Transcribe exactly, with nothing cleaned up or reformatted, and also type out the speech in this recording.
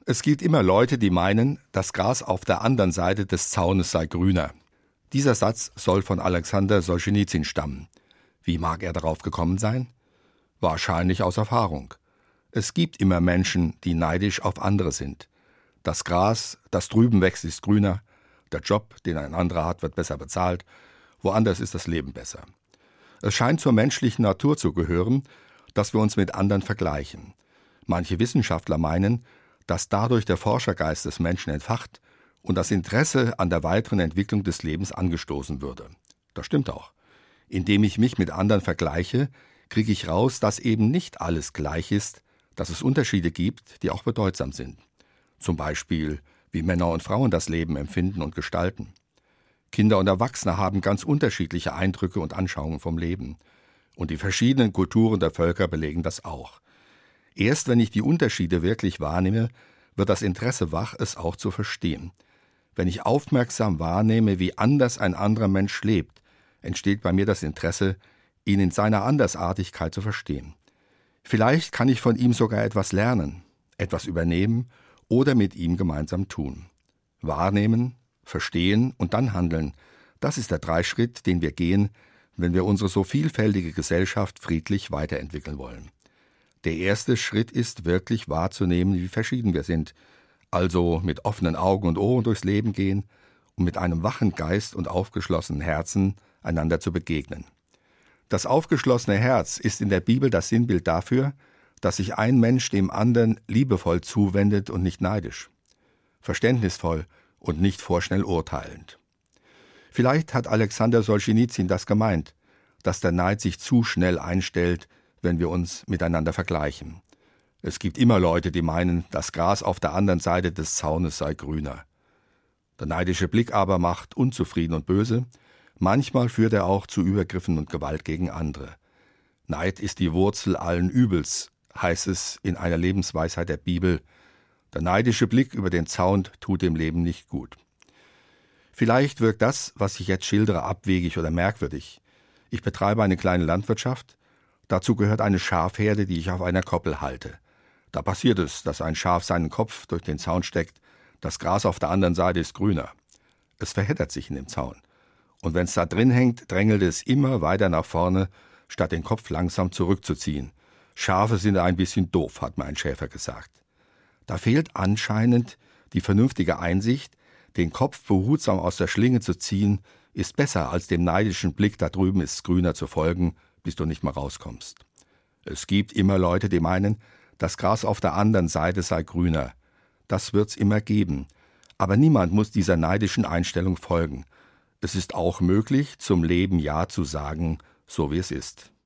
Es gibt immer Leute, die meinen, das Gras auf der anderen Seite des Zaunes sei grüner. Dieser Satz soll von Alexander Solschenizyn stammen. Wie mag er darauf gekommen sein? Wahrscheinlich aus Erfahrung. Es gibt immer Menschen, die neidisch auf andere sind. Das Gras, das drüben wächst, ist grüner. Der Job, den ein anderer hat, wird besser bezahlt. Woanders ist das Leben besser. Es scheint zur menschlichen Natur zu gehören, dass wir uns mit anderen vergleichen. Manche Wissenschaftler meinen, dass dadurch der Forschergeist des Menschen entfacht und das Interesse an der weiteren Entwicklung des Lebens angestoßen würde. Das stimmt auch. Indem ich mich mit anderen vergleiche, kriege ich raus, dass eben nicht alles gleich ist, dass es Unterschiede gibt, die auch bedeutsam sind. Zum Beispiel, wie Männer und Frauen das Leben empfinden und gestalten. Kinder und Erwachsene haben ganz unterschiedliche Eindrücke und Anschauungen vom Leben. Und die verschiedenen Kulturen der Völker belegen das auch. Erst wenn ich die Unterschiede wirklich wahrnehme, wird das Interesse wach, es auch zu verstehen. Wenn ich aufmerksam wahrnehme, wie anders ein anderer Mensch lebt, entsteht bei mir das Interesse, ihn in seiner Andersartigkeit zu verstehen. Vielleicht kann ich von ihm sogar etwas lernen, etwas übernehmen oder mit ihm gemeinsam tun. Wahrnehmen, verstehen und dann handeln, das ist der Dreischritt, den wir gehen, wenn wir unsere so vielfältige Gesellschaft friedlich weiterentwickeln wollen. Der erste Schritt ist, wirklich wahrzunehmen, wie verschieden wir sind, also mit offenen Augen und Ohren durchs Leben gehen und mit einem wachen Geist und aufgeschlossenen Herzen einander zu begegnen. Das aufgeschlossene Herz ist in der Bibel das Sinnbild dafür, dass sich ein Mensch dem anderen liebevoll zuwendet und nicht neidisch, verständnisvoll und nicht vorschnell urteilend. Vielleicht hat Alexander Solschenizyn das gemeint, dass der Neid sich zu schnell einstellt, wenn wir uns miteinander vergleichen. Es gibt immer Leute, die meinen, das Gras auf der anderen Seite des Zaunes sei grüner. Der neidische Blick aber macht unzufrieden und böse. Manchmal führt er auch zu Übergriffen und Gewalt gegen andere. Neid ist die Wurzel allen Übels, heißt es in einer Lebensweisheit der Bibel. Der neidische Blick über den Zaun tut dem Leben nicht gut. Vielleicht wirkt das, was ich jetzt schildere, abwegig oder merkwürdig. Ich betreibe eine kleine Landwirtschaft. Dazu gehört eine Schafherde, die ich auf einer Koppel halte. Da passiert es, dass ein Schaf seinen Kopf durch den Zaun steckt. Das Gras auf der anderen Seite ist grüner. Es verheddert sich in dem Zaun. Und wenn es da drin hängt, drängelt es immer weiter nach vorne, statt den Kopf langsam zurückzuziehen. Schafe sind ein bisschen doof, hat mir ein Schäfer gesagt. Da fehlt anscheinend die vernünftige Einsicht, den Kopf behutsam aus der Schlinge zu ziehen, ist besser als dem neidischen Blick, da drüben ist's grüner, zu folgen, bis du nicht mehr rauskommst. Es gibt immer Leute, die meinen, das Gras auf der anderen Seite sei grüner. Das wird's immer geben. Aber niemand muss dieser neidischen Einstellung folgen. Es ist auch möglich, zum Leben Ja zu sagen, so wie es ist.